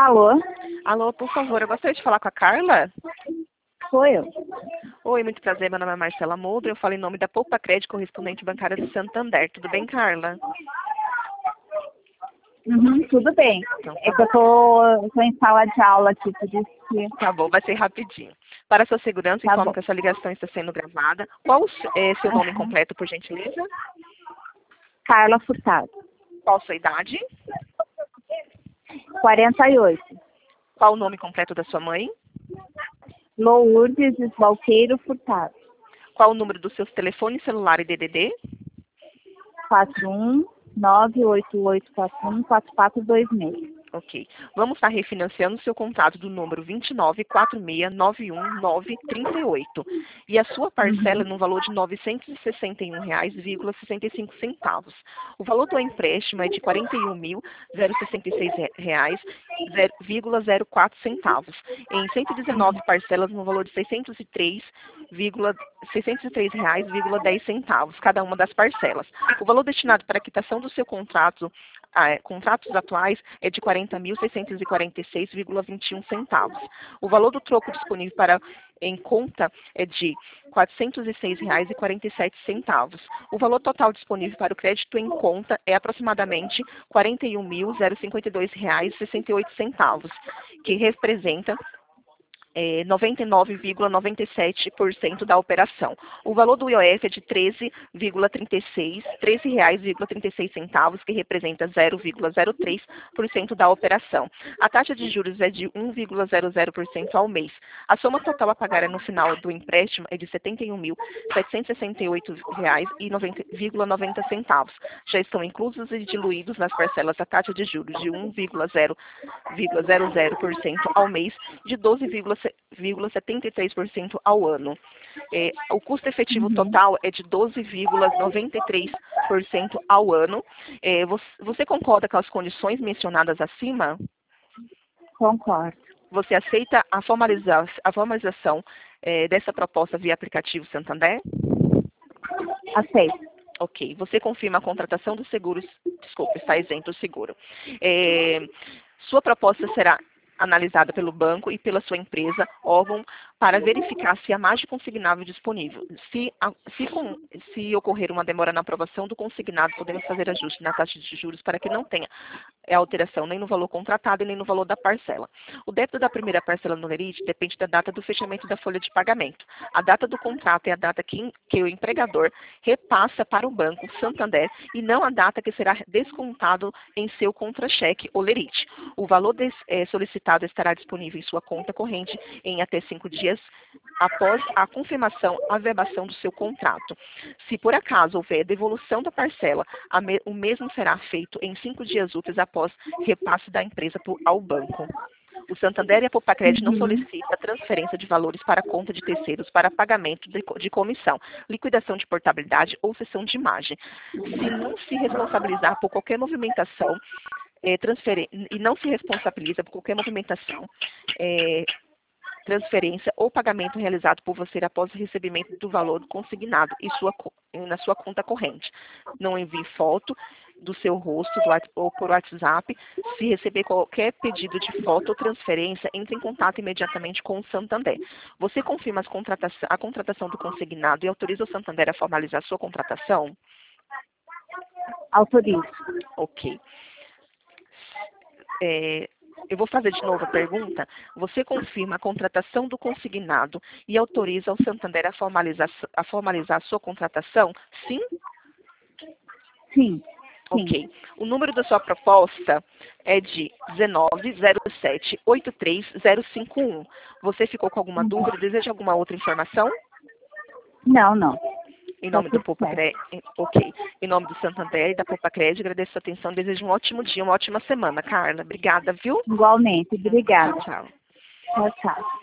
Alô? Alô, por favor, eu gostaria de falar com a Carla. Sou eu. Oi, muito prazer, meu nome é Marcela Moldre, eu falo em nome da Poupa Crédito, correspondente bancária do Santander. Tudo bem, Carla? Tudo bem. Então, É tá que eu bom. tô em sala de aula aqui, por isso que... Tá bom, vai ser rapidinho. Para sua segurança, Tá informo bom. que essa ligação está sendo gravada. Qual é seu nome Aham. completo, por gentileza? Carla Furtado. Qual sua idade? 48. Qual o nome completo da sua mãe? Lourdes Valqueiro Furtado. Qual o número do seu telefone celular e DDD? 41988414426. Ok. Vamos estar refinanciando o seu contrato do número 2946919938. E a sua parcela é no valor de R$ 961,65. O valor do empréstimo é de R$ 41.066,04 em 119 parcelas no valor de R$ 603,10, cada uma das parcelas. O valor destinado para a quitação do seu contratos atuais é de R$ 40.646,21. O valor do troco disponível em conta é de R$ 406,47. O valor total disponível para o crédito em conta é aproximadamente R$ 41.052,68, que representa 99,97% da operação. O valor do IOF é de R$ 13,36, que representa 0,03% da operação. A taxa de juros é de 1,00% ao mês. A soma total a pagar no final do empréstimo é de R$ 71.768,90. Já estão inclusos e diluídos nas parcelas a taxa de juros de 1,00% ao mês, de 12,73% ao ano. O custo efetivo total é de 12,93% ao ano. Você concorda com as condições mencionadas acima? Concordo. Você aceita a formalização dessa proposta via aplicativo Santander? Aceito. Ok. Você confirma a contratação dos seguros? Desculpa, está isento o seguro. Sua proposta será analisada pelo banco e pela sua empresa, órgão, para verificar se há margem consignável disponível. Se ocorrer uma demora na aprovação do consignado, podemos fazer ajuste na taxa de juros para que não tenha alteração nem no valor contratado e nem no valor da parcela. O débito da primeira parcela no lerite depende da data do fechamento da folha de pagamento. A data do contrato é a data que o empregador repassa para o banco Santander e não a data que será descontado em seu contra-cheque ou lerite. O valor solicitado estará disponível em sua conta corrente em até 5 dias após a confirmação, averbação do seu contrato. Se por acaso houver devolução da parcela, o mesmo será feito em 5 dias úteis após repasse da empresa ao banco. O Santander e a Poupa Crédito não solicita transferência de valores para a conta de terceiros para pagamento de comissão, liquidação de portabilidade ou cessão de imagem. Se não se responsabilizar por qualquer movimentação, e não se responsabiliza por qualquer movimentação, transferência ou pagamento realizado por você após o recebimento do valor consignado na sua conta corrente. Não envie foto do seu rosto ou por WhatsApp. Se receber qualquer pedido de foto ou transferência, entre em contato imediatamente com o Santander. Você confirma a contratação do consignado e autoriza o Santander a formalizar a sua contratação? Autorizo. Ok. Eu vou fazer de novo a pergunta. Você confirma a contratação do consignado e autoriza o Santander a formalizar a sua contratação? Sim? Sim. Ok. O número da sua proposta é de 1907-83051. Você ficou com alguma dúvida? Deseja alguma outra informação? Não. Em Tá nome do tudo Poupa certo. Crédito, ok. Em nome do Santander e da Poupa Crédito, agradeço a atenção. Desejo um ótimo dia, uma ótima semana, Carla. Obrigada, viu? Igualmente. Obrigada. Tchau, tchau. Tchau, tchau.